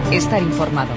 estar informado.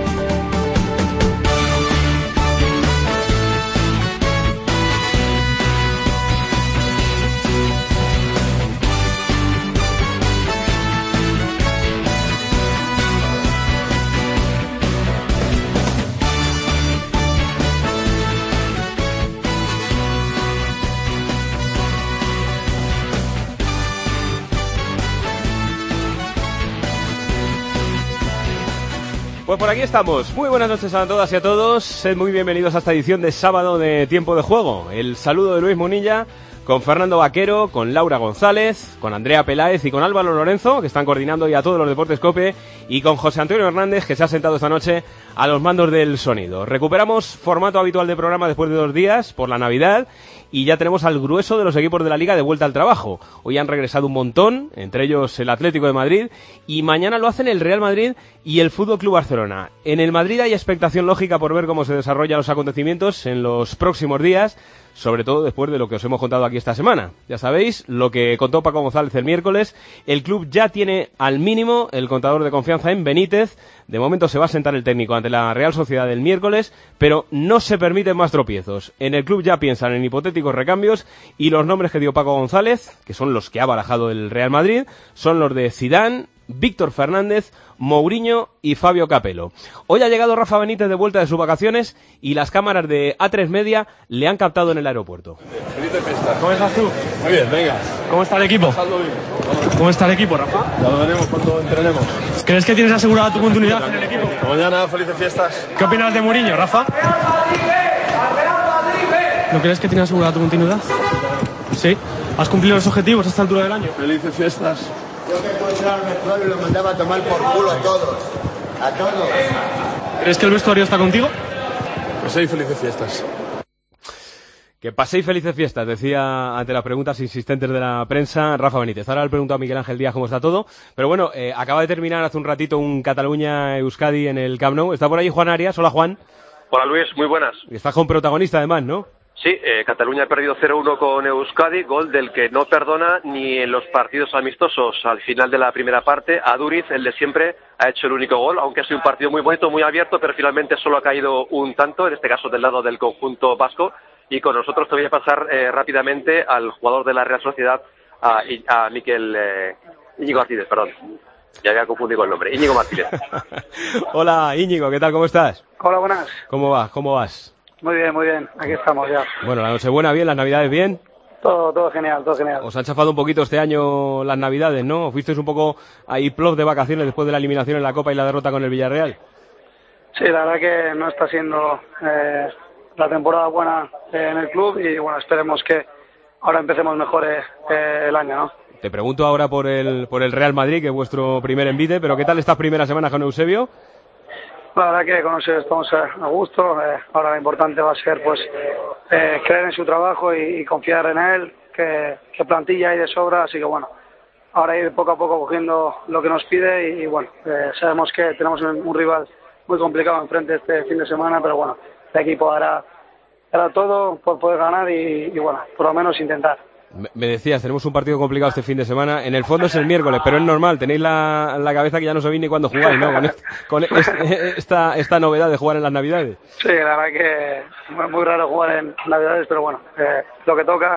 Pues por aquí estamos. Muy buenas noches a todas y a todos. Sed muy bienvenidos a esta edición de sábado de Tiempo de Juego. El saludo de Luis Munilla, con Fernando Vaquero, con Laura González, con Andrea Peláez y con Álvaro Lorenzo, que están coordinando ya todos los deportes COPE, y con José Antonio Hernández, que se ha sentado esta noche a los mandos del sonido. Recuperamos formato habitual de programa después de 2 días por la Navidad, y ya tenemos al grueso de los equipos de la Liga de vuelta al trabajo. Hoy han regresado un montón, entre ellos el Atlético de Madrid, y mañana lo hacen el Real Madrid y el Fútbol Club Barcelona. En el Madrid hay expectación lógica por ver cómo se desarrollan los acontecimientos en los próximos días, sobre todo después de lo que os hemos contado aquí esta semana. Ya sabéis, lo que contó Paco González el miércoles, el club ya tiene al mínimo el contador de confianza en Benítez. De momento se va a sentar el técnico ante la Real Sociedad el miércoles, pero no se permiten más tropiezos. En el club ya piensan en hipotéticos recambios, y los nombres que dio Paco González, que son los que ha barajado el Real Madrid, son los de Zidane, Víctor Fernández, Mourinho y Fabio Capello. Hoy ha llegado Rafa Benítez de vuelta de sus vacaciones y las cámaras de A3 Media le han captado en el aeropuerto. ¿Cómo estás tú? Muy bien, venga. ¿Cómo está el equipo? ¿Cómo está el equipo, Rafa? Ya lo veremos cuando entrenemos. ¿Crees que tienes asegurada tu continuidad en el equipo? Hasta mañana, felices fiestas. ¿Qué opinas de Mourinho, Rafa? ¿No crees que tienes asegurada tu continuidad? ¿Sí? ¿Has cumplido los objetivos a esta altura del año? Felices fiestas. Yo que encontraba al vestuario y los mandaba a tomar por culo a todos. A todos. ¿Crees que el vestuario está contigo? Pues sí, felices fiestas. Que paséis felices fiestas, decía ante las preguntas insistentes de la prensa Rafa Benítez. Ahora le pregunto a Miguel Ángel Díaz cómo está todo. Pero bueno, acaba de terminar hace un ratito un Cataluña-Euskadi en el Camp Nou. Está por ahí Juan Arias. Hola, Juan. Hola, Luis. Muy buenas. Y estás con protagonista además, ¿no? Sí, Cataluña ha perdido 0-1 con Euskadi, gol del que no perdona ni en los partidos amistosos. Al final de la primera parte, Aduriz, el de siempre, ha hecho el único gol, aunque ha sido un partido muy bonito, muy abierto, pero finalmente solo ha caído un tanto, en este caso del lado del conjunto vasco. Y con nosotros te voy a pasar rápidamente al jugador de la Real Sociedad, a Miquel Íñigo Martínez, perdón. Ya había confundido el nombre. Íñigo Martínez. Hola, Íñigo, ¿qué tal? ¿Cómo estás? Hola, buenas. ¿Cómo vas? ¿Cómo vas? Muy bien. Aquí estamos ya. Bueno, la Nochebuena bien, las Navidades bien. Todo genial, todo genial. Os han chafado un poquito este año las Navidades, ¿no? ¿Fuisteis un poco ahí plop de vacaciones después de la eliminación en la Copa y la derrota con el Villarreal? Sí, la verdad que no está siendo la temporada buena en el club y bueno, esperemos que ahora empecemos mejor el año, ¿no? Te pregunto ahora por el Real Madrid, que es vuestro primer envite, pero ¿qué tal estas primeras semanas con Eusebio? La verdad que con Eusebio estamos a gusto. Ahora lo importante va a ser pues creer en su trabajo y confiar en él, que plantilla hay de sobra, así que bueno, ahora ir poco a poco cogiendo lo que nos pide y bueno, sabemos que tenemos un rival muy complicado enfrente este fin de semana, pero bueno, el equipo hará todo por poder ganar y bueno, por lo menos intentar. Me decías, tenemos un partido complicado este fin de semana. En el fondo es el miércoles, pero es normal. Tenéis la cabeza que ya no sabéis ni cuándo jugáis, ¿no? Con esta novedad de jugar en las Navidades. Sí, la verdad que es muy raro jugar en Navidades, pero bueno, lo que toca.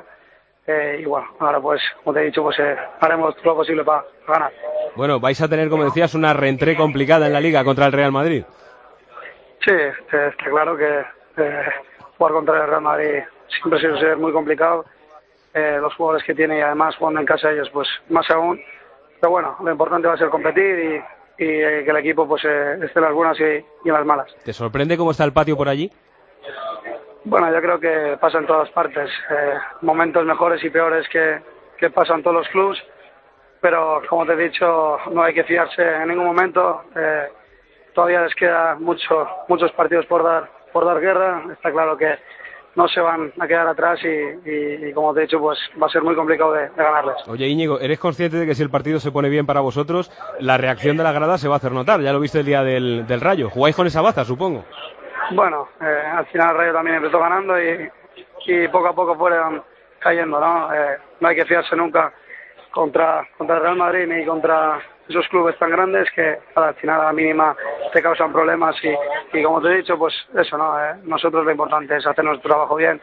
Y bueno, ahora pues, como te he dicho, pues haremos todo lo posible para ganar. Bueno, vais a tener, como decías, una reentré complicada en la Liga contra el Real Madrid. Sí, está claro que jugar contra el Real Madrid siempre suele ser muy complicado. Los jugadores que tiene y además jugando en casa ellos pues más aún, pero bueno, lo importante va a ser competir y que el equipo pues esté en las buenas y en las malas. ¿Te sorprende cómo está el patio por allí? Bueno, yo creo que pasa en todas partes, momentos mejores y peores que pasan todos los clubes, pero como te he dicho, no hay que fiarse en ningún momento. Todavía les queda muchos partidos por dar guerra. Está claro que no se van a quedar atrás y como te he dicho, pues va a ser muy complicado de ganarles. Oye, Íñigo, ¿eres consciente de que si el partido se pone bien para vosotros, la reacción de la grada se va a hacer notar? Ya lo viste el día del Rayo. ¿Jugáis con esa baza, supongo? Bueno, al final el Rayo también empezó ganando y poco a poco fueron cayendo, ¿no? No hay que fiarse nunca contra el Real Madrid ni contra esos clubes tan grandes que al final a la mínima te causan problemas y como te he dicho, pues eso, ¿no? Nosotros lo importante es hacer nuestro trabajo bien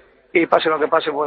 y pase lo que pase, pues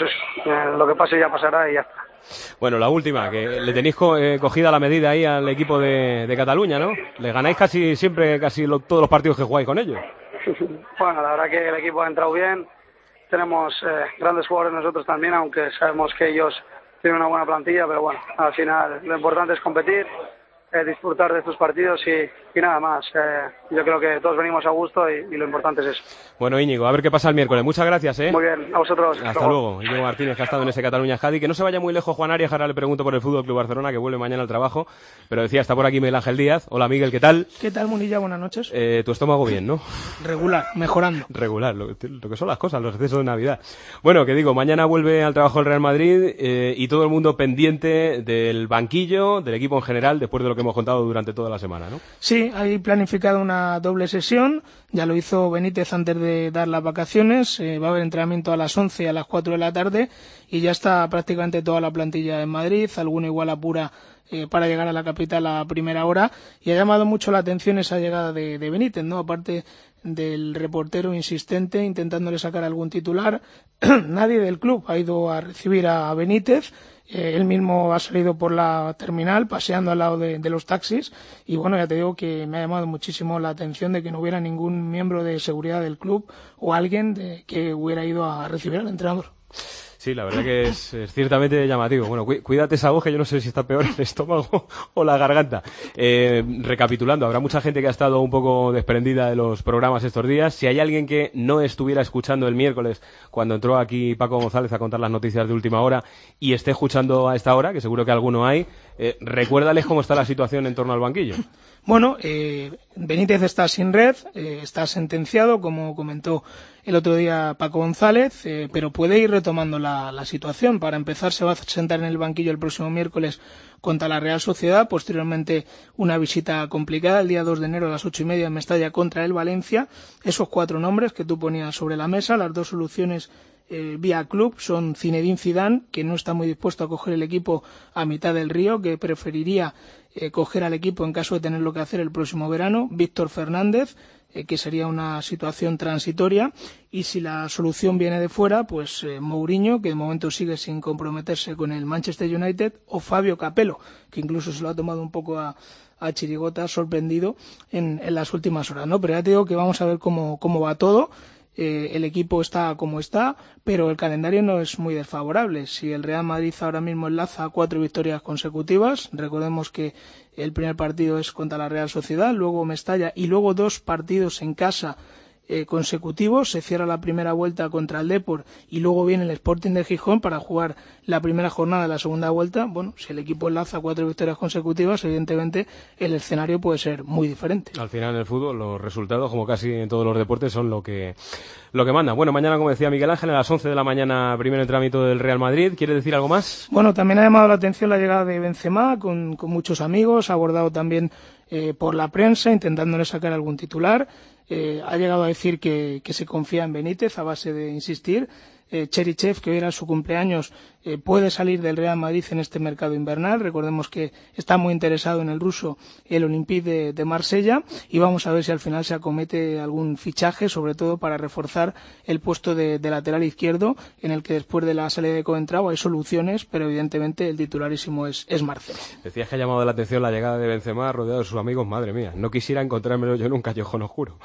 eso, lo que pase ya pasará y ya está. Bueno, la última, que le tenéis cogida la medida ahí al equipo de Cataluña, ¿no? Le ganáis casi siempre, todos los partidos que jugáis con ellos. Bueno, la verdad que el equipo ha entrado bien, tenemos grandes jugadores nosotros también, aunque sabemos que ellos tienen una buena plantilla, pero bueno, al final lo importante es competir, disfrutar de estos partidos y nada más. Yo creo que todos venimos a gusto y lo importante es eso. Bueno, Íñigo, a ver qué pasa el miércoles. Muchas gracias, ¿eh? Muy bien, a vosotros. Hasta luego. Íñigo Martínez, que ha estado en ese Cataluña-Cádiz. Que no se vaya muy lejos Juan Arias, ahora le pregunto por el Fútbol Club Barcelona, que vuelve mañana al trabajo. Pero decía, está por aquí Miguel Ángel Díaz. Hola, Miguel, ¿qué tal? ¿Qué tal, Munilla? Buenas noches. Tu estómago bien, ¿no? Regular, mejorando. Regular, lo que son las cosas, los excesos de Navidad. Bueno, que digo, mañana vuelve al trabajo el Real Madrid y todo el mundo pendiente del banquillo, del equipo en general, después de lo que hemos contado durante toda la semana, ¿no? Sí, hay planificado una doble sesión. Ya lo hizo Benítez antes de dar las vacaciones. Va a haber entrenamiento a las 11 y a las 4 de la tarde y ya está prácticamente toda la plantilla en Madrid, alguna igual apura para llegar a la capital a primera hora, y ha llamado mucho la atención esa llegada de Benítez, ¿no? Aparte del reportero insistente intentándole sacar algún titular, nadie del club ha ido a recibir a Benítez. Él mismo ha salido por la terminal paseando al lado de los taxis y bueno, ya te digo que me ha llamado muchísimo la atención de que no hubiera ningún miembro de seguridad del club o alguien que hubiera ido a recibir al entrenador. Sí, la verdad que es ciertamente llamativo. Bueno, cuídate esa voz, que yo no sé si está peor el estómago o la garganta. Recapitulando, habrá mucha gente que ha estado un poco desprendida de los programas estos días. Si hay alguien que no estuviera escuchando el miércoles cuando entró aquí Paco González a contar las noticias de última hora y esté escuchando a esta hora, que seguro que alguno hay, recuérdales cómo está la situación en torno al banquillo. Bueno, Benítez está sin red, está sentenciado, como comentó el otro día Paco González, pero puede ir retomando la situación. Para empezar, se va a sentar en el banquillo el próximo miércoles contra la Real Sociedad, posteriormente una visita complicada el día 2 de enero a las 8:30 en Mestalla contra el Valencia. Esos 4 nombres que tú ponías sobre la mesa, las 2 soluciones vía club son Zinedine Zidane, que no está muy dispuesto a coger el equipo a mitad del río, que preferiría coger al equipo en caso de tenerlo que hacer el próximo verano, Víctor Fernández, que sería una situación transitoria, y si la solución viene de fuera, pues Mourinho, que de momento sigue sin comprometerse con el Manchester United, o Fabio Capello, que incluso se lo ha tomado un poco a chirigota, sorprendido en las últimas horas, ¿no? Pero ya te digo que vamos a ver cómo va todo. El equipo está como está, pero el calendario no es muy desfavorable. Si el Real Madrid ahora mismo enlaza 4 victorias consecutivas, recordemos que el primer partido es contra la Real Sociedad, luego Mestalla y luego 2 partidos en casa consecutivos, se cierra la primera vuelta contra el Depor y luego viene el Sporting de Gijón para jugar la primera jornada de la segunda vuelta. Bueno, si el equipo enlaza 4 victorias consecutivas, evidentemente el escenario puede ser muy diferente. Al final en el fútbol los resultados, como casi en todos los deportes, son lo que manda. Bueno, mañana, como decía Miguel Ángel, a las 11 de la mañana, primer entrenamiento del Real Madrid. ¿Quiere decir algo más? Bueno, también ha llamado la atención la llegada de Benzema con muchos amigos, ha abordado también por la prensa, intentándole sacar algún titular. Ha llegado a decir que se confía en Benítez a base de insistir. Cherichev, que hoy era su cumpleaños, puede salir del Real Madrid en este mercado invernal. Recordemos que está muy interesado en el ruso, el Olympique de Marsella, y vamos a ver si al final se acomete algún fichaje, sobre todo para reforzar el puesto de lateral izquierdo, en el que después de la salida de Coentrao hay soluciones, pero evidentemente el titularísimo es Marcelo. Decías que ha llamado la atención la llegada de Benzema rodeado de sus amigos. Madre mía, no quisiera encontrármelo yo en un callejón oscuro.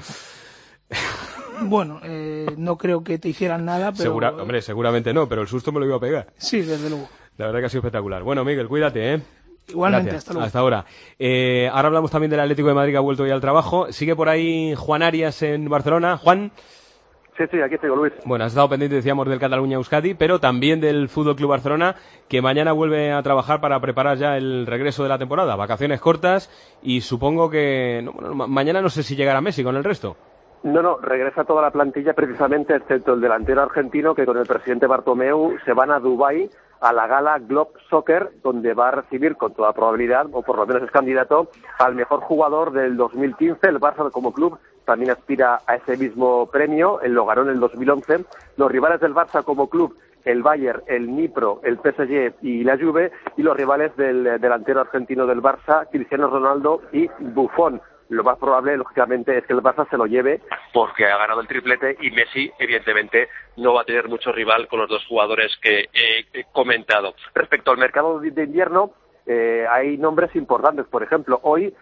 Bueno, no creo que te hicieran nada, pero... Hombre, seguramente no, pero el susto me lo iba a pegar. Sí, desde luego. La verdad que ha sido espectacular. Bueno, Miguel, cuídate, ¿eh? Igualmente, Gracias. hasta luego. Hasta ahora. Ahora hablamos también del Atlético de Madrid, que ha vuelto ya al trabajo. Sigue por ahí Juan Arias en Barcelona. Juan. Sí, aquí estoy, Luis. Bueno, has estado pendiente, decíamos, del Cataluña-Euskadi, pero también del Fútbol Club Barcelona, que mañana vuelve a trabajar para preparar ya el regreso de la temporada. Vacaciones cortas y supongo que... mañana no sé si llegará Messi con el resto. No, regresa toda la plantilla precisamente, excepto el delantero argentino, que con el presidente Bartomeu se van a Dubái a la gala Globe Soccer, donde va a recibir con toda probabilidad, o por lo menos es candidato, al mejor jugador del 2015. El Barça como club también aspira a ese mismo premio, lo ganó en el 2011. Los rivales del Barça como club el Bayern, el Dnipro, el PSG y la Juve, y los rivales del delantero argentino del Barça, Cristiano Ronaldo y Buffon. Lo más probable, lógicamente, es que el Barça se lo lleve porque ha ganado el triplete y Messi, evidentemente, no va a tener mucho rival con los dos jugadores que he comentado. Respecto al mercado de invierno, hay nombres importantes. Por ejemplo, hoy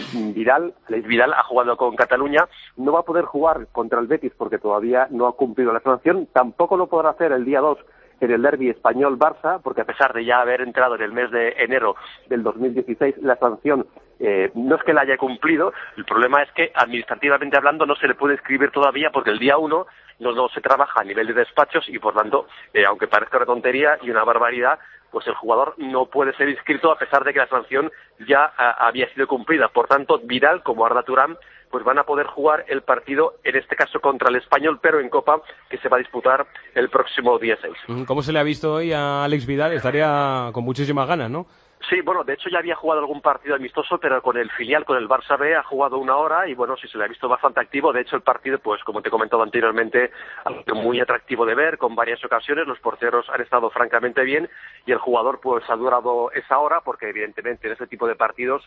Vidal ha jugado con Cataluña, no va a poder jugar contra el Betis porque todavía no ha cumplido la sanción, tampoco lo podrá hacer el día 2 en el derbi español-Barça, porque a pesar de ya haber entrado en el mes de enero del 2016, la sanción no es que la haya cumplido, el problema es que administrativamente hablando no se le puede escribir todavía porque el día 1 no se trabaja a nivel de despachos y por tanto, aunque parezca una tontería y una barbaridad, pues el jugador no puede ser inscrito a pesar de que la sanción ya había sido cumplida. Por tanto, Vidal como Arda Turán pues van a poder jugar el partido, en este caso contra el Español, pero en Copa, que se va a disputar el próximo día 6. ¿Cómo se le ha visto hoy a Alex Vidal? Estaría con muchísimas ganas, ¿no? Sí, bueno, de hecho ya había jugado algún partido amistoso, pero con el filial, con el Barça B, ha jugado 1 hora y bueno, sí se le ha visto bastante activo. De hecho, el partido, pues como te he comentado anteriormente, algo muy atractivo de ver, con varias ocasiones. Los porteros han estado francamente bien y el jugador pues ha durado esa hora porque evidentemente en ese tipo de partidos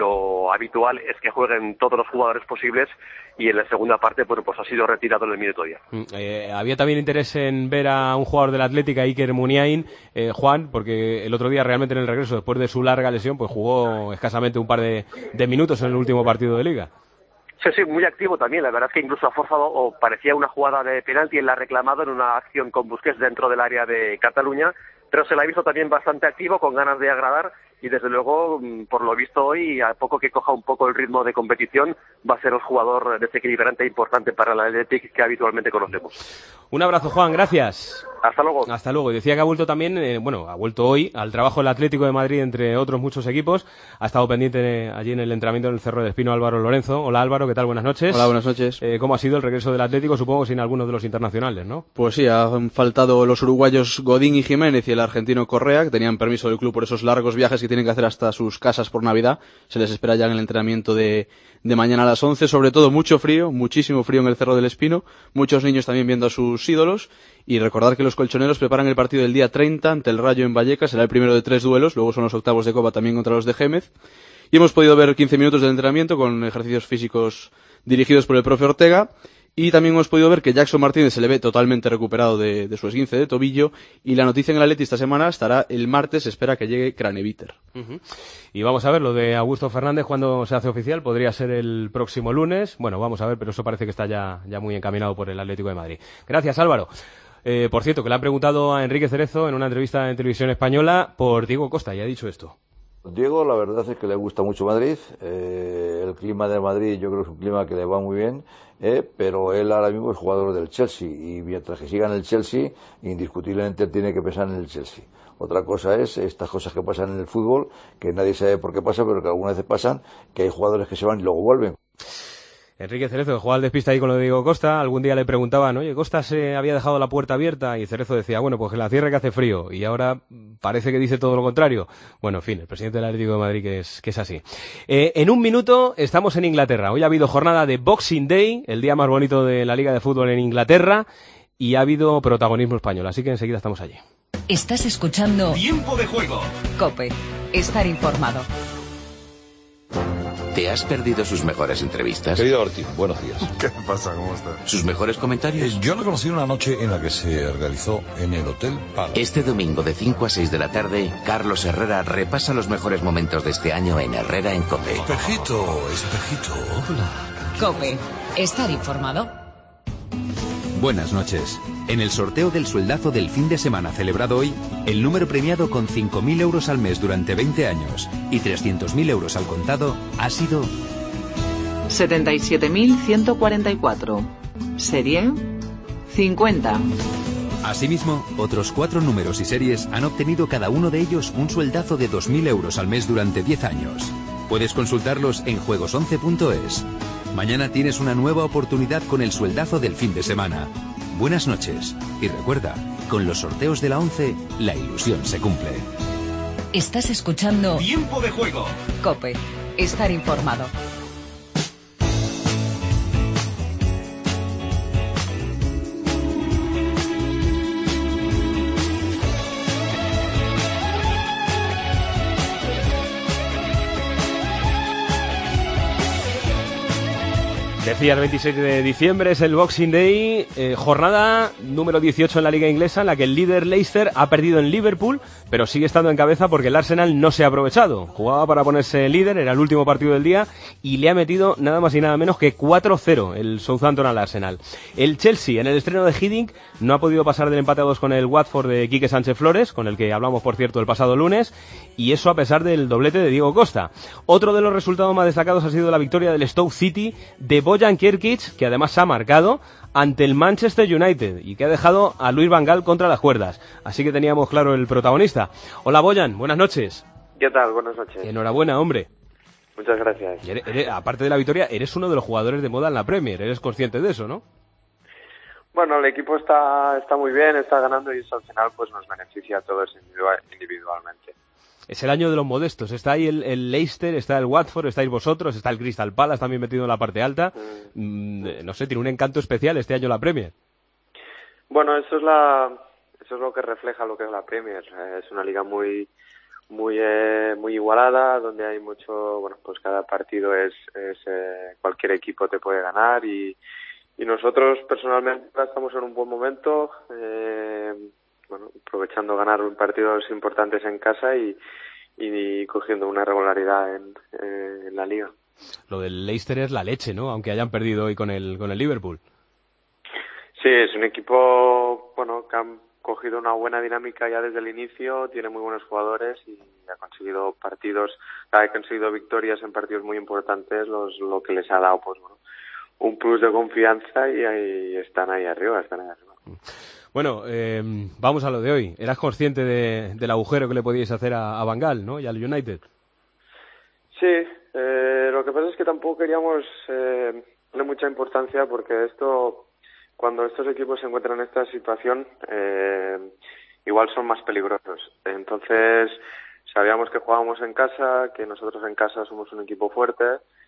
lo habitual es que jueguen todos los jugadores posibles y en la segunda parte, bueno, pues ha sido retirado en el minuto 10. Había también interés en ver a un jugador del Atlético, Iker Muniain, Juan, porque el otro día realmente en el regreso, después de su larga lesión, pues jugó escasamente un par de minutos en el último partido de Liga. Sí, muy activo también. La verdad es que incluso ha forzado, o parecía una jugada de penalti, él la ha reclamado en una acción con Busquets dentro del área de Cataluña, pero se la ha visto también bastante activo, con ganas de agradar, y desde luego, por lo visto hoy, a poco que coja un poco el ritmo de competición, va a ser el jugador desequilibrante e importante para el Athletic que habitualmente conocemos. Un abrazo, Juan, gracias. Hasta luego. Hasta luego. Y decía que ha vuelto también, ha vuelto hoy al trabajo del Atlético de Madrid, entre otros muchos equipos. Ha estado pendiente allí en el entrenamiento en el Cerro de Espino Álvaro Lorenzo. Hola Álvaro, ¿qué tal? Buenas noches. Hola, buenas noches. ¿Cómo ha sido el regreso del Atlético? Supongo sin algunos de los internacionales, ¿no? Pues sí, han faltado los uruguayos Godín y Jiménez y el argentino Correa, que tenían permiso del club por esos largos viajes que tienen que hacer hasta sus casas por Navidad. Se les espera ya en el entrenamiento de mañana a las 11. Sobre todo mucho frío, muchísimo frío en el Cerro del Espino. Muchos niños también viendo a sus ídolos. Y recordar que los colchoneros preparan el partido del día 30 ante el Rayo en Vallecas. Será el primero de 3 duelos. Luego son los octavos de Copa también contra los de Gémez. Y hemos podido ver 15 minutos de entrenamiento con ejercicios físicos dirigidos por el profe Ortega. Y también hemos podido ver que Jackson Martínez se le ve totalmente recuperado de su esguince de tobillo. Y la noticia en el Atleti esta semana estará el martes. Se espera que llegue Craneviter. Y vamos a ver, lo de Augusto Fernández, cuando se hace oficial, podría ser el próximo lunes. Bueno, vamos a ver, pero eso parece que está ya muy encaminado por el Atlético de Madrid. Gracias, Álvaro. Por cierto, que le han preguntado a Enrique Cerezo en una entrevista en Televisión Española por Diego Costa, y ha dicho esto. Diego, la verdad es que le gusta mucho Madrid. El clima de Madrid yo creo que es un clima que le va muy bien, pero él ahora mismo es jugador del Chelsea y mientras que siga en el Chelsea, indiscutiblemente tiene que pensar en el Chelsea. Otra cosa es estas cosas que pasan en el fútbol, que nadie sabe por qué pasa, pero que algunas veces pasan, que hay jugadores que se van y luego vuelven. Enrique Cerezo, que juega al despiste ahí con lo de Diego Costa, algún día le preguntaban, oye, Costa se había dejado la puerta abierta, y Cerezo decía, bueno, pues que la cierre que hace frío, y ahora parece que dice todo lo contrario. Bueno, en fin, el presidente del Atlético de Madrid que es así. En un minuto estamos en Inglaterra. Hoy ha habido jornada de Boxing Day, el día más bonito de la Liga de Fútbol en Inglaterra, y ha habido protagonismo español, así que enseguida estamos allí. Estás escuchando Tiempo de Juego. COPE. Estar informado. ¿Te has perdido sus mejores entrevistas? Querido Ortiz, buenos días. ¿Qué pasa? ¿Cómo estás? ¿Sus mejores comentarios? Yo la conocí una noche en la que se realizó en el Hotel Palace. Este domingo de 5 a 6 de la tarde, Carlos Herrera repasa los mejores momentos de este año en Herrera en COPE. Espejito, espejito. Hola. COPE. Estar informado. Buenas noches. En el sorteo del sueldazo del fin de semana celebrado hoy, el número premiado con 5.000 euros al mes durante 20 años y 300.000 euros al contado ha sido 77.144. Serie 50. Asimismo, otros 4 números y series han obtenido cada uno de ellos un sueldazo de 2.000 euros al mes durante 10 años. Puedes consultarlos en juegos11.es. Mañana tienes una nueva oportunidad con el sueldazo del fin de semana. Buenas noches. Y recuerda, con los sorteos de la 11, la ilusión se cumple. Estás escuchando Tiempo de Juego. COPE. Estar informado. decía, el 26 de diciembre es el Boxing Day, jornada número 18 en la Liga Inglesa, en la que el líder Leicester ha perdido en Liverpool, pero sigue estando en cabeza porque el Arsenal no se ha aprovechado. Jugaba para ponerse líder, era el último partido del día, y le ha metido nada más y nada menos que 4-0 el Southampton al Arsenal. El Chelsea, en el estreno de Hiddink, no ha podido pasar del empate a 2 con el Watford de Quique Sánchez Flores, con el que hablamos, por cierto, el pasado lunes, y eso a pesar del doblete de Diego Costa. Otro de los resultados más destacados ha sido la victoria del Stoke City de Bojan Kirkic, que además ha marcado ante el Manchester United y que ha dejado a Luis Van Gaal contra las cuerdas. Así que teníamos claro el protagonista. Hola Bojan, buenas noches. ¿Qué tal? Buenas noches. Enhorabuena, hombre. Muchas gracias. Aparte de la victoria, eres uno de los jugadores de moda en la Premier. Eres consciente de eso, ¿no? Bueno, el equipo está muy bien, está ganando y eso al final pues nos beneficia a todos individualmente. Es el año de los modestos. Está ahí el Leicester, está el Watford, estáis vosotros, está el Crystal Palace también metido en la parte alta. No sé, tiene un encanto especial este año la Premier. Bueno, eso es lo que refleja lo que es la Premier. Es una liga muy igualada, donde hay mucho, bueno, pues cada partido es cualquier equipo te puede ganar y nosotros personalmente estamos en un buen momento, bueno, aprovechando ganar partidos importantes en casa y cogiendo una regularidad en la liga. Lo del Leicester es la leche, ¿no? Aunque hayan perdido hoy con el Liverpool. Sí, es un equipo, bueno, que han cogido una buena dinámica ya desde el inicio, tiene muy buenos jugadores y ha conseguido ha conseguido victorias en partidos muy importantes, lo que les ha dado, pues bueno, un plus de confianza y ahí están ahí arriba. Bueno, vamos a lo de hoy. ¿Eras consciente del agujero que le podíais hacer a Van Gaal, ¿no? Y al United. Sí, lo que pasa es que tampoco queríamos darle mucha importancia porque cuando estos equipos se encuentran en esta situación, igual son más peligrosos. Entonces, sabíamos que jugábamos en casa, que nosotros en casa somos un equipo fuerte,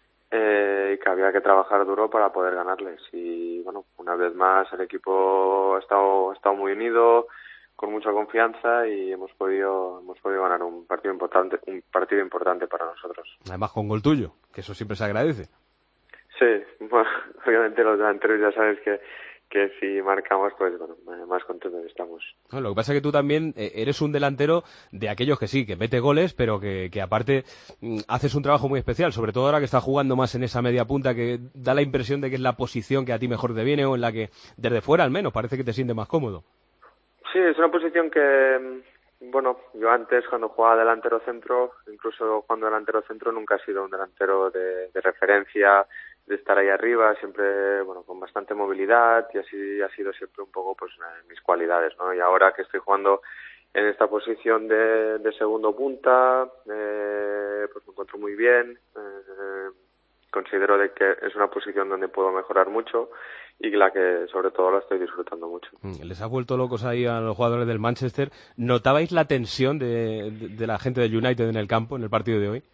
y que había que trabajar duro para poder ganarles. Y bueno, una vez más el equipo ha estado muy unido, con mucha confianza y hemos podido ganar un partido importante para nosotros. Además con gol tuyo, que eso siempre se agradece. Sí, bueno, obviamente los delanteros ya sabes que si marcamos, pues bueno, más contentos estamos. Bueno, lo que pasa es que tú también eres un delantero de aquellos que sí, que mete goles, pero que aparte haces un trabajo muy especial, sobre todo ahora que estás jugando más en esa media punta, que da la impresión de que es la posición que a ti mejor te viene o en la que desde fuera al menos parece que te sientes más cómodo. Sí, es una posición que, bueno, yo antes cuando jugaba delantero centro, incluso cuando delantero centro nunca he sido un delantero de referencia, de estar ahí arriba, siempre, bueno, con bastante movilidad y así ha sido siempre un poco pues mis cualidades, ¿no? Y ahora que estoy jugando en esta posición de segundo punta, pues me encuentro muy bien, considero de que es una posición donde puedo mejorar mucho y la que sobre todo la estoy disfrutando mucho. Les ha vuelto locos ahí a los jugadores del Manchester. ¿Notabais la tensión de la gente del United en el campo, en el partido de hoy?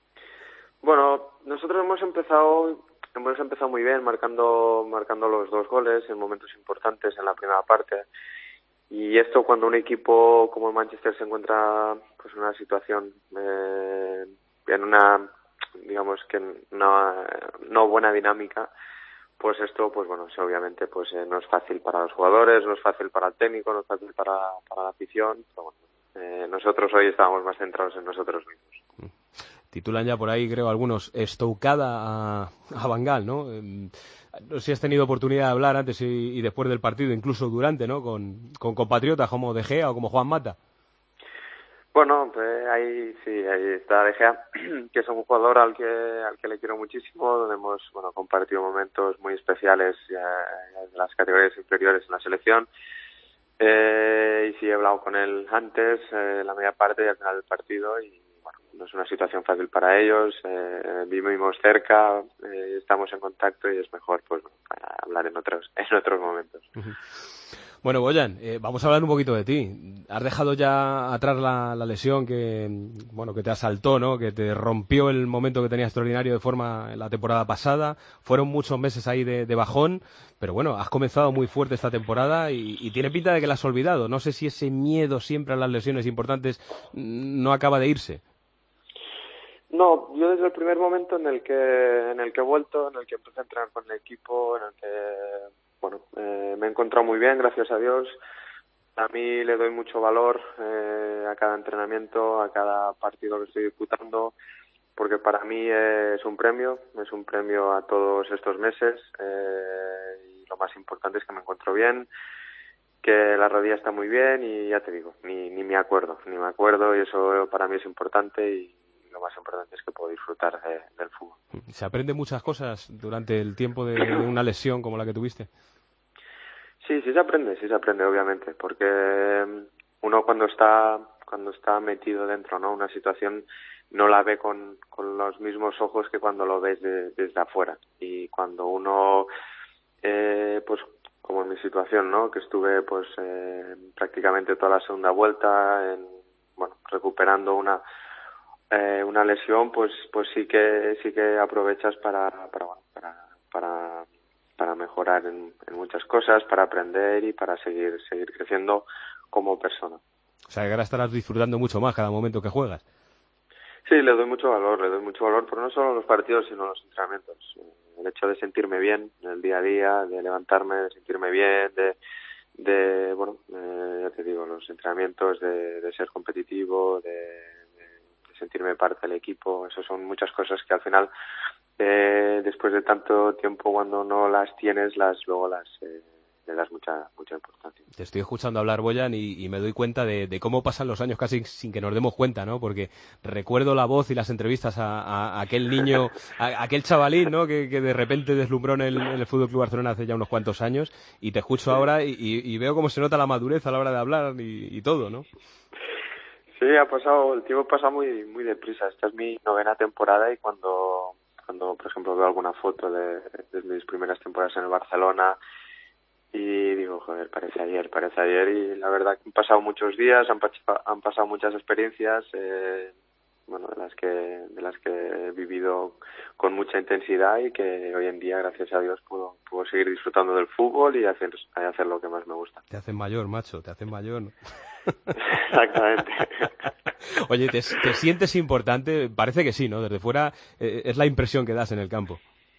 Bueno, nosotros hemos empezado muy bien, marcando los 2 goles en momentos importantes en la primera parte. Y esto cuando un equipo como el Manchester se encuentra pues en una situación en una, digamos que no buena dinámica, pues esto, pues bueno, obviamente pues no es fácil para los jugadores, no es fácil para el técnico, no es fácil para la afición, pero bueno, nosotros hoy estábamos más centrados en nosotros mismos. Titulan ya por ahí, creo, algunos, estoucada a Van Gaal, ¿no? No sé si has tenido oportunidad de hablar antes y después del partido, incluso durante, ¿no? Con compatriotas como De Gea o como Juan Mata. Bueno, pues ahí está De Gea, que es un jugador al que le quiero muchísimo, donde hemos compartido momentos muy especiales en las categorías inferiores en la selección. Y sí he hablado con él antes, la media parte y al final del partido, y bueno, no es una situación fácil para ellos, vivimos cerca, estamos en contacto y es mejor pues para hablar en otros momentos. Bueno, Bojan, vamos a hablar un poquito de ti. Has dejado ya atrás la lesión que te asaltó, ¿no? Que te rompió el momento que tenías extraordinario de forma en la temporada pasada. Fueron muchos meses ahí de bajón, pero bueno, has comenzado muy fuerte esta temporada y tiene pinta de que la has olvidado. No sé si ese miedo siempre a las lesiones importantes no acaba de irse. No, yo desde el primer momento en el que he vuelto, en el que empecé a entrenar con el equipo, en el que me he encontrado muy bien, gracias a Dios. A mí le doy mucho valor a cada entrenamiento, a cada partido que estoy disputando, porque para mí es un premio a todos estos meses, y lo más importante es que me encuentro bien, que la rodilla está muy bien y ya te digo, ni me acuerdo y eso para mí es importante y lo más importante es que puedo disfrutar del fútbol. ¿Se aprende muchas cosas durante el tiempo de una lesión como la que tuviste? Sí se aprende obviamente, porque uno cuando está metido dentro, ¿no? Una situación no la ve con los mismos ojos que cuando lo ves desde afuera, y cuando uno pues como en mi situación, ¿no? Que estuve pues prácticamente toda la segunda vuelta recuperando una lesión, pues sí que aprovechas para mejorar en muchas cosas, para aprender y para seguir creciendo como persona. O sea, que ahora estarás disfrutando mucho más cada momento que juegas. Sí, le doy mucho valor, pero no solo en los partidos, sino en los entrenamientos. El hecho de sentirme bien en el día a día, de levantarme, de sentirme bien, ya te digo, los entrenamientos, de ser competitivo, de sentirme parte del equipo, eso son muchas cosas que al final, después de tanto tiempo, cuando no las tienes, le das mucha importancia. Te estoy escuchando hablar, Boyan, y me doy cuenta de cómo pasan los años casi sin que nos demos cuenta, ¿no? Porque recuerdo la voz y las entrevistas a aquel niño, a aquel chavalín, ¿no? Que de repente deslumbró en el Fútbol Club Barcelona hace ya unos cuantos años, y te escucho ahora y veo cómo se nota la madurez a la hora de hablar y todo, ¿no? Sí, el tiempo pasa muy muy deprisa. Esta es mi 9ª temporada y cuando por ejemplo veo alguna foto de mis primeras temporadas en el Barcelona y digo, joder, parece ayer, y la verdad que han pasado muchos días, han pasado muchas experiencias, de las que he vivido con mucha intensidad y que hoy en día, gracias a Dios, puedo seguir disfrutando del fútbol y hacer lo que más me gusta. Te hacen mayor, macho, te hacen mayor. Exactamente. Oye, ¿te sientes importante? Parece que sí, ¿no? Desde fuera es la impresión que das en el campo.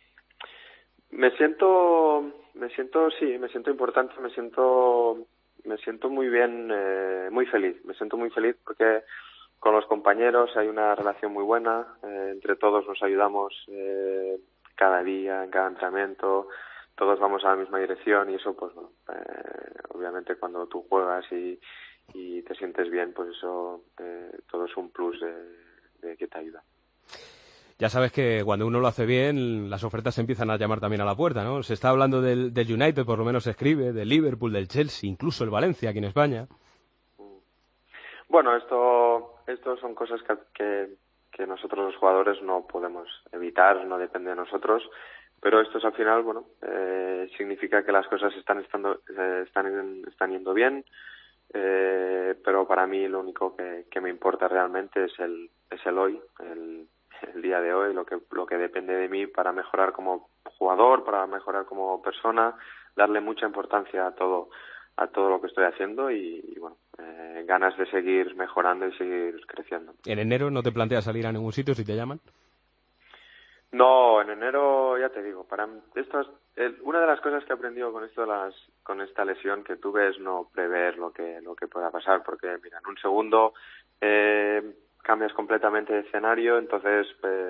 Me siento importante, me siento muy bien, muy feliz. Me siento muy feliz porque con los compañeros hay una relación muy buena, entre todos nos ayudamos cada día, en cada entrenamiento, todos vamos a la misma dirección y eso, pues obviamente cuando tú juegas y te sientes bien, pues eso todo es un plus de que te ayuda. Ya sabes que cuando uno lo hace bien, las ofertas se empiezan a llamar también a la puerta, ¿no? Se está hablando del United, por lo menos se escribe, del Liverpool, del Chelsea, incluso el Valencia aquí en España. Bueno, esto son cosas que nosotros los jugadores no podemos evitar, no depende de nosotros, pero esto es al final, significa que las cosas están yendo bien, pero para mí lo único que me importa realmente es el hoy, el día de hoy, lo que depende de mí para mejorar como jugador, para mejorar como persona, darle mucha importancia a todo lo que estoy haciendo y ganas de seguir mejorando y seguir creciendo. ¿En enero no te planteas salir a ningún sitio si te llaman? No, en enero ya te digo, una de las cosas que he aprendido con esta lesión que tuve es no prever lo que pueda pasar, porque mira, en un segundo cambias completamente de escenario, entonces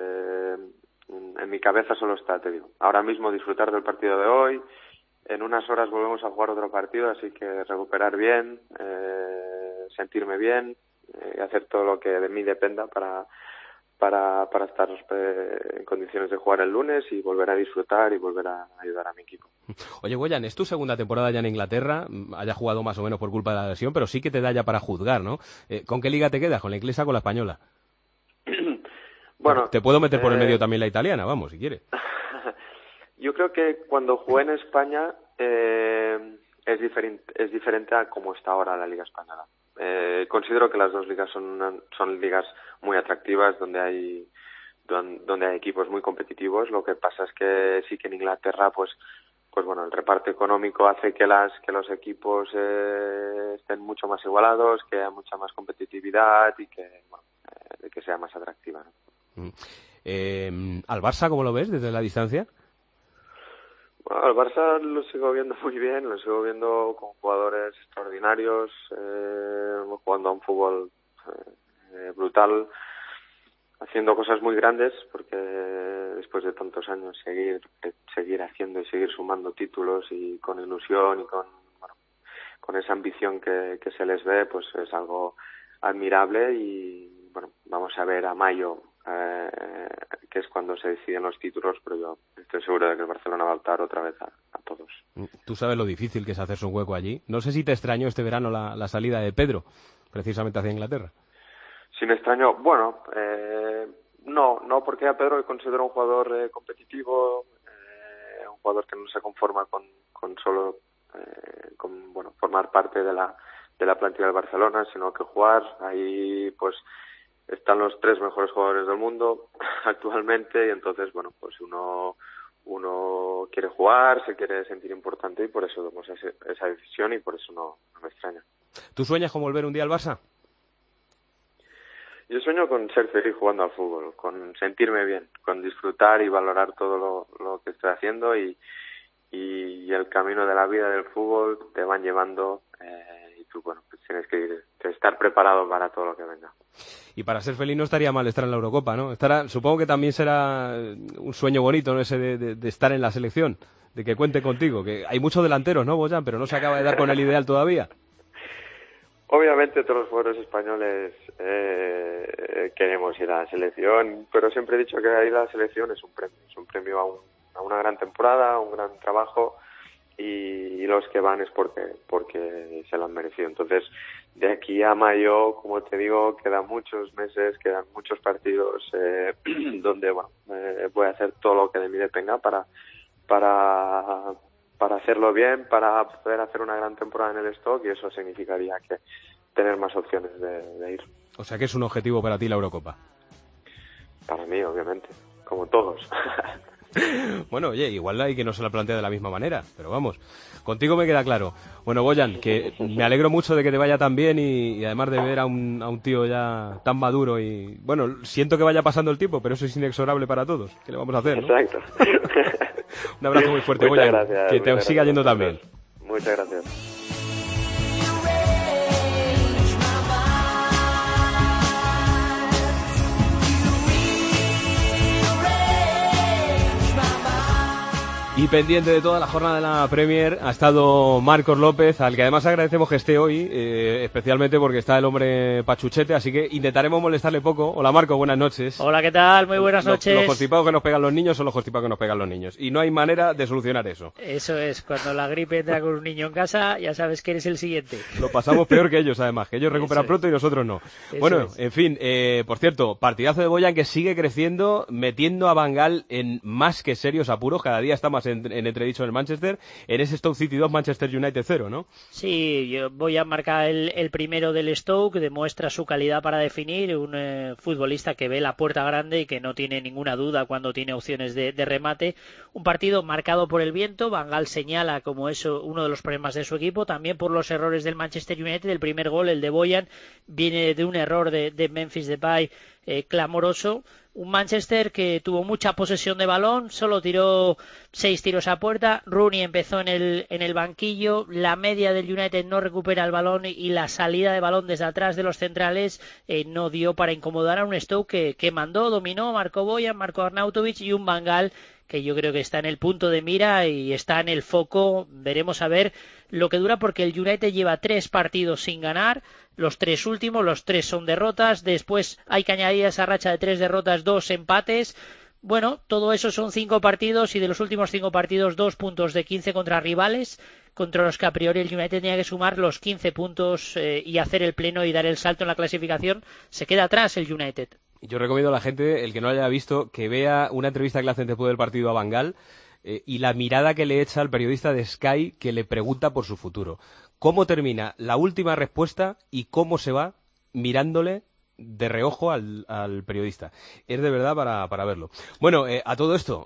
en mi cabeza solo está, te digo, ahora mismo disfrutar del partido de hoy, en unas horas volvemos a jugar otro partido, así que recuperar bien, sentirme bien, hacer todo lo que de mí dependa para estar en condiciones de jugar el lunes y volver a disfrutar y volver a ayudar a mi equipo. Oye, Boyan, es tu segunda temporada ya en Inglaterra, haya jugado más o menos por culpa de la lesión, pero sí que te da ya para juzgar, ¿no? ¿Con qué liga te quedas? ¿Con la inglesa o con la española? Bueno, te puedo meter por el medio también la italiana, vamos, si quieres. Yo creo que cuando jugué en España es diferente a cómo está ahora la liga española. Considero que las dos ligas son ligas muy atractivas donde hay equipos muy competitivos. Lo que pasa es que sí que en Inglaterra pues el reparto económico hace que los equipos estén mucho más igualados, que haya mucha más competitividad y que sea más atractiva, ¿no? ¿Al Barça cómo lo ves desde la distancia? Bueno, al Barça lo sigo viendo muy bien, lo sigo viendo con jugadores extraordinarios, jugando a un fútbol brutal, haciendo cosas muy grandes, porque después de tantos años seguir haciendo y seguir sumando títulos y con ilusión y con esa ambición que se les ve, pues es algo admirable. Y bueno, vamos a ver a mayo, que es cuando se deciden los títulos, pero yo estoy seguro de que el Barcelona va a optar otra vez a todos. Tú sabes lo difícil que es hacerse un hueco allí. No sé si te extrañó este verano la salida de Pedro, precisamente hacia Inglaterra. Si me extrañó, bueno, no, porque a Pedro le considero un jugador competitivo, un jugador que no se conforma con solo formar parte de la plantilla del Barcelona, sino que jugar. Ahí pues están los 3 mejores jugadores del mundo actualmente, y entonces bueno, pues uno quiere jugar, se quiere sentir importante, y por eso tomamos esa decisión, y por eso no me extraña. ¿Tú sueñas con volver un día al Barça? Yo sueño con ser feliz jugando al fútbol, con sentirme bien, con disfrutar y valorar todo lo que estoy haciendo, y el camino de la vida del fútbol te van llevando, y tú pues tienes que estar preparado para todo lo que venga. Y para ser feliz no estaría mal estar en la Eurocopa, ¿no? Supongo que también será un sueño bonito, ¿no? Ese de estar en la selección, de que cuente contigo, que hay muchos delanteros, ¿no, Bojan? Pero no se acaba de dar con el ideal todavía. Obviamente todos los jugadores españoles queremos ir a la selección, pero siempre he dicho que ir a la selección es un premio a una gran temporada, a un gran trabajo, y los que van es porque se lo han merecido. Entonces, de aquí a mayo, como te digo, quedan muchos meses, quedan muchos partidos donde voy a hacer todo lo que de mí dependa para hacerlo bien, para poder hacer una gran temporada en el Stoke, y eso significaría que tener más opciones de ir. O sea que es un objetivo para ti la Eurocopa. Para mí, obviamente, como todos. Bueno, oye, igual hay que no se la plantea de la misma manera, pero vamos, contigo me queda claro. Bueno, Bojan, que me alegro mucho de que te vaya tan bien, y además de ver a un tío ya tan maduro, y bueno, siento que vaya pasando el tiempo, pero eso es inexorable para todos. ¿Qué le vamos a hacer, no? Exacto. Un abrazo muy fuerte, Bojan, gracias, que te siga yendo tan bien. Muchas gracias. Y pendiente de toda la jornada de la Premier ha estado Marcos López, al que además agradecemos que esté hoy, especialmente porque está el hombre pachuchete, así que intentaremos molestarle poco. Hola Marcos, buenas noches. Hola, ¿qué tal? Muy buenas noches. Los constipados que nos pegan los niños son los constipados que nos pegan los niños, y no hay manera de solucionar eso. Eso es, cuando la gripe entra con un niño en casa, ya sabes que eres el siguiente. Lo pasamos peor que ellos, además, que ellos recuperan pronto y nosotros no. Bueno, en fin, por cierto, partidazo de Bojan que sigue creciendo, metiendo a Van Gaal en más que serios apuros. Cada día está más en entredicho en el Manchester, en ese Stoke City 2, Manchester United 0, ¿no? Sí, yo voy a marcar el primero del Stoke, demuestra su calidad para definir, un futbolista que ve la puerta grande y que no tiene ninguna duda cuando tiene opciones de remate. Un partido marcado por el viento, Van Gaal señala como eso uno de los problemas de su equipo, también por los errores del Manchester United. El primer gol, el de Bojan, viene de un error de Memphis Depay clamoroso. Un Manchester que tuvo mucha posesión de balón, solo tiró 6 tiros a puerta. Rooney empezó en el banquillo, la media del United no recupera el balón, y la salida de balón desde atrás de los centrales no dio para incomodar a un Stoke que mandó, dominó, marcó Bojan, marcó Arnautovic, y un Van Gaal que yo creo que está en el punto de mira y está en el foco. Veremos a ver lo que dura, porque el United lleva 3 partidos sin ganar, los 3 últimos, los 3 son derrotas, después hay que añadir a esa racha de 3 derrotas 2 empates. Bueno, todo eso son 5 partidos, y de los últimos 5 partidos 2 puntos de 15 contra rivales contra los que a priori el United tenía que sumar los 15 puntos y hacer el pleno y dar el salto en la clasificación. Se queda atrás el United. Yo recomiendo a la gente, el que no lo haya visto, que vea una entrevista que le hacen después del partido a Van Gaal, y la mirada que le echa al periodista de Sky que le pregunta por su futuro. Cómo termina la última respuesta y cómo se va mirándole de reojo al periodista. Es de verdad para verlo. Bueno, a todo esto,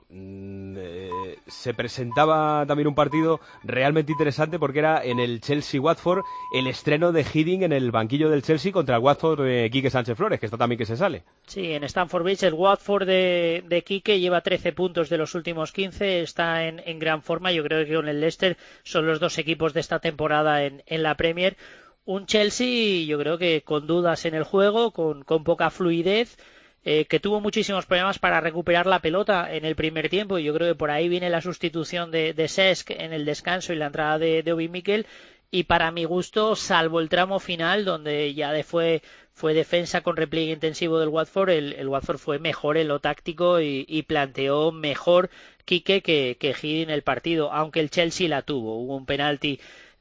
se presentaba también un partido realmente interesante porque era en el Chelsea-Watford el estreno de Hiddink en el banquillo del Chelsea contra el Watford de Quique Sánchez Flores, que está también que se sale. Sí, en Stamford Bridge el Watford de Quique lleva 13 puntos de los últimos 15, está en gran forma. Yo creo que con el Leicester son los dos equipos de esta temporada en la Premier. Un Chelsea, yo creo que con dudas en el juego, con poca fluidez, que tuvo muchísimos problemas para recuperar la pelota en el primer tiempo. Yo creo que por ahí viene la sustitución de Cesc en el descanso y la entrada de Obi Mikel. Y para mi gusto, salvo el tramo final, donde ya fue defensa con repliegue intensivo del Watford, el Watford fue mejor en lo táctico y planteó mejor Quique que Hiddink en el partido, aunque el Chelsea la tuvo. Hubo un penalti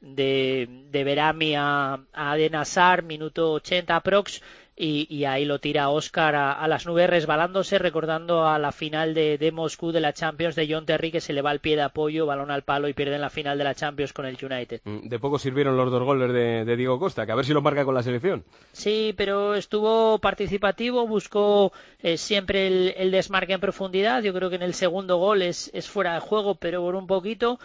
de Berami a Eden Hazard, minuto 80 aprox, y ahí lo tira Oscar a las nubes resbalándose, recordando a la final de Moscú de la Champions de John Terry, que se le va el pie de apoyo, balón al palo y pierden la final de la Champions con el United. De poco sirvieron los 2 goles de Diego Costa, que a ver si los marca con la selección. Sí, pero estuvo participativo, buscó siempre el desmarque en profundidad. Yo creo que en el segundo gol es fuera de juego, pero por un poquito.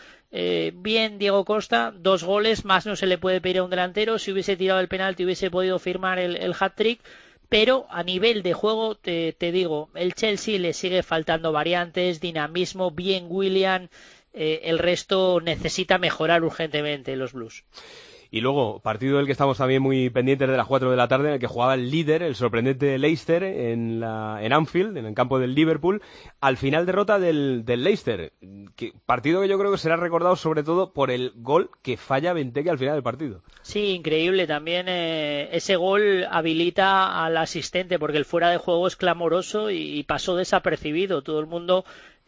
Bien Diego Costa, 2 goles, más no se le puede pedir a un delantero. Si hubiese tirado el penalti hubiese podido firmar el hat-trick, pero a nivel de juego te digo, el Chelsea le sigue faltando variantes, dinamismo, bien Willian, el resto necesita mejorar urgentemente los Blues. Y luego, partido del que estamos también muy pendientes de las 4 de la tarde, en el que jugaba el líder, el sorprendente Leicester, en Anfield, en el campo del Liverpool. Al final derrota del Leicester. Partido que yo creo que será recordado sobre todo por el gol que falla Benteke al final del partido. Sí, increíble. También ese gol habilita al asistente, porque el fuera de juego es clamoroso y pasó desapercibido. Todo el mundo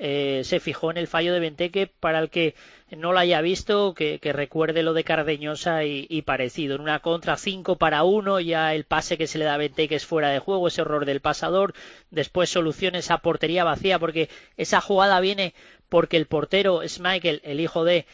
se fijó en el fallo de Benteke. Para el que no lo haya visto, que recuerde lo de Cardeñosa y parecido. En una contra 5-1, ya el pase que se le da a Benteke es fuera de juego, ese error del pasador. Después soluciones a portería vacía, porque esa jugada viene porque el portero Schmeichel, el hijo de,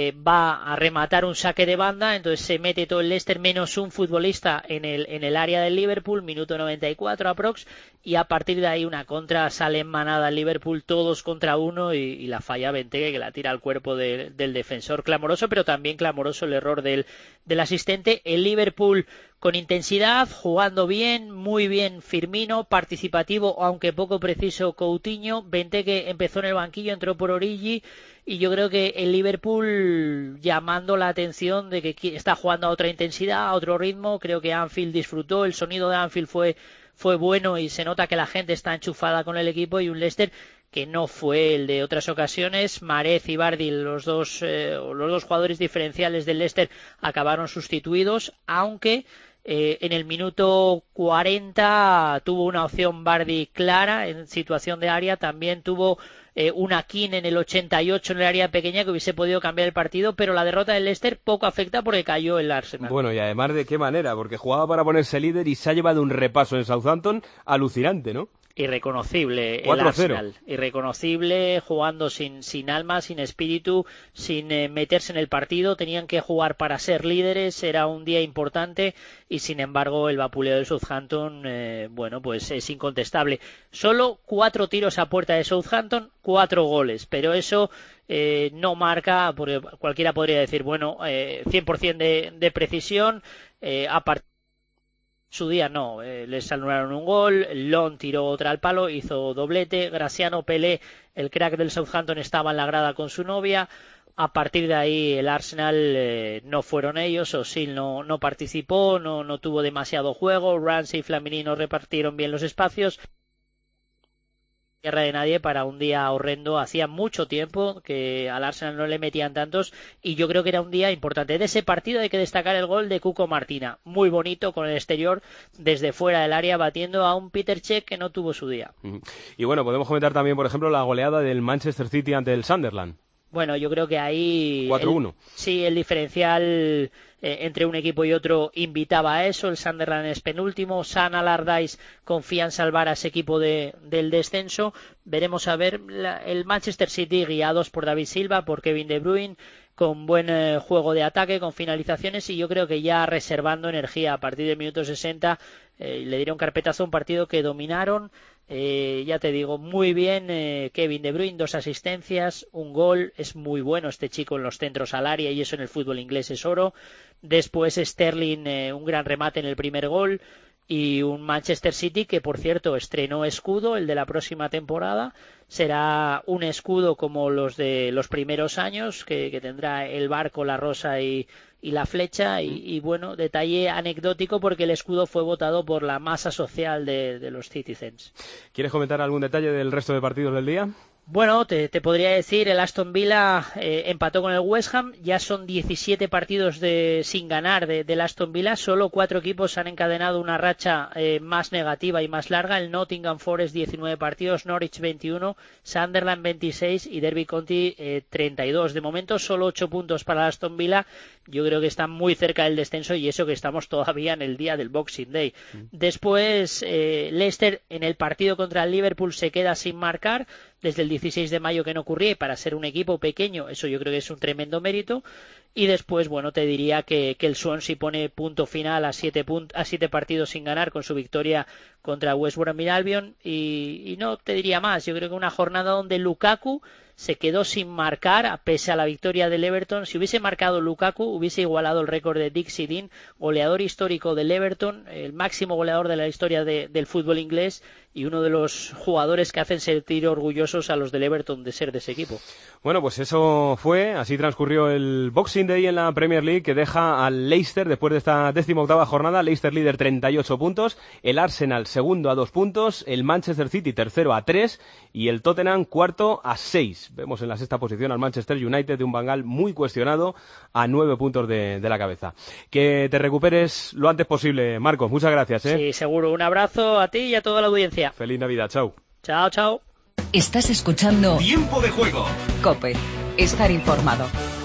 va a rematar un saque de banda, entonces se mete todo el Leicester menos un futbolista en el área del Liverpool, minuto 94 aprox, y a partir de ahí una contra, sale en manada el Liverpool, todos contra uno, y la falla Benteke, que la tira al cuerpo del defensor. Clamoroso, pero también clamoroso el error del asistente. El Liverpool con intensidad, jugando bien, muy bien Firmino, participativo, aunque poco preciso Coutinho. Benteke empezó en el banquillo, entró por Origi, y yo creo que el Liverpool llamando la atención de que está jugando a otra intensidad, a otro ritmo. Creo que Anfield disfrutó, el sonido de Anfield fue bueno y se nota que la gente está enchufada con el equipo, y un Leicester que no fue el de otras ocasiones. Mahrez y Vardy, los dos jugadores diferenciales del Leicester, acabaron sustituidos, aunque en el minuto 40 tuvo una opción Vardy clara en situación de área, también tuvo una Keane en el 88 en el área pequeña que hubiese podido cambiar el partido, pero la derrota del Leicester poco afecta porque cayó el Arsenal. Bueno, y además de qué manera, porque jugaba para ponerse líder y se ha llevado un repaso en Southampton alucinante, ¿no? Irreconocible 4-0. El Arsenal, irreconocible, jugando sin alma, sin espíritu, sin meterse en el partido. Tenían que jugar para ser líderes, era un día importante, y sin embargo el vapuleo del Southampton, bueno, pues es incontestable. Solo 4 tiros a puerta de Southampton, 4 goles, pero eso no marca, porque cualquiera podría decir, bueno, 100% de precisión, a partir su día no, les anularon un gol, Lon tiró otra al palo, hizo doblete, Graziano Pelé, el crack del Southampton, estaba en la grada con su novia. A partir de ahí el Arsenal no fueron ellos, Özil no participó, no tuvo demasiado juego, Ramsey y Flamini no repartieron bien los espacios. Tierra de nadie para un día horrendo. Hacía mucho tiempo que al Arsenal no le metían tantos, y yo creo que era un día importante. De ese partido hay que destacar el gol de Cuco Martina, muy bonito, con el exterior desde fuera del área, batiendo a un Peter Cech que no tuvo su día. Y bueno, podemos comentar también, por ejemplo, la goleada del Manchester City ante el Sunderland. Bueno, yo creo que ahí 4-1. Sí, el diferencial entre un equipo y otro invitaba a eso. El Sunderland es penúltimo. Sam Allardyce confía en salvar a ese equipo del descenso. Veremos a ver el Manchester City, guiados por David Silva, por Kevin De Bruyne, con buen juego de ataque, con finalizaciones, y yo creo que ya reservando energía a partir del minuto 60 le dieron carpetazo a un partido que dominaron. Ya te digo, muy bien Kevin De Bruyne, 2 asistencias, un gol. Es muy bueno este chico en los centros al área y eso en el fútbol inglés es oro. Después Sterling, un gran remate en el primer gol, y un Manchester City que, por cierto, estrenó escudo, el de la próxima temporada. Será un escudo como los de los primeros años, que tendrá el barco, la rosa y la flecha, y bueno, detalle anecdótico porque el escudo fue votado por la masa social de los Citizens. ¿Quieres comentar algún detalle del resto de partidos del día? Bueno, te podría decir, el Aston Villa empató con el West Ham, ya son 17 partidos sin ganar del Aston Villa, solo 4 equipos han encadenado una racha más negativa y más larga, el Nottingham Forest 19 partidos, Norwich 21, Sunderland 26 y Derby County 32. De momento solo 8 puntos para el Aston Villa, yo creo que están muy cerca del descenso y eso que estamos todavía en el día del Boxing Day. Después Leicester en el partido contra el Liverpool se queda sin marcar, desde el 16 de mayo que no ocurría, y para ser un equipo pequeño eso yo creo que es un tremendo mérito. Y después, bueno, te diría que el Swansea pone punto final a 7 partidos sin ganar con su victoria contra West Bromwich Albion, y no te diría más. Yo creo que una jornada donde Lukaku se quedó sin marcar a pese a la victoria del Everton. Si hubiese marcado Lukaku hubiese igualado el récord de Dixie Dean, goleador histórico del Everton, el máximo goleador de la historia del fútbol inglés y uno de los jugadores que hacen sentir orgullosos a los del Everton de ser de ese equipo. Bueno, pues eso fue, así transcurrió el Boxing Day en la Premier League, que deja al Leicester después de esta 18ª jornada. Leicester líder 38 puntos, el Arsenal segundo a 2 puntos, el Manchester City tercero a 3 y el Tottenham cuarto a 6. Vemos en la sexta posición al Manchester United de un Van Gaal muy cuestionado a 9 puntos de la cabeza. Que te recuperes lo antes posible, Marcos. Muchas gracias. Sí, seguro. Un abrazo a ti y a toda la audiencia. Feliz Navidad. Chao. Chao, chao. Estás escuchando Tiempo de Juego. COPE. Estar informado.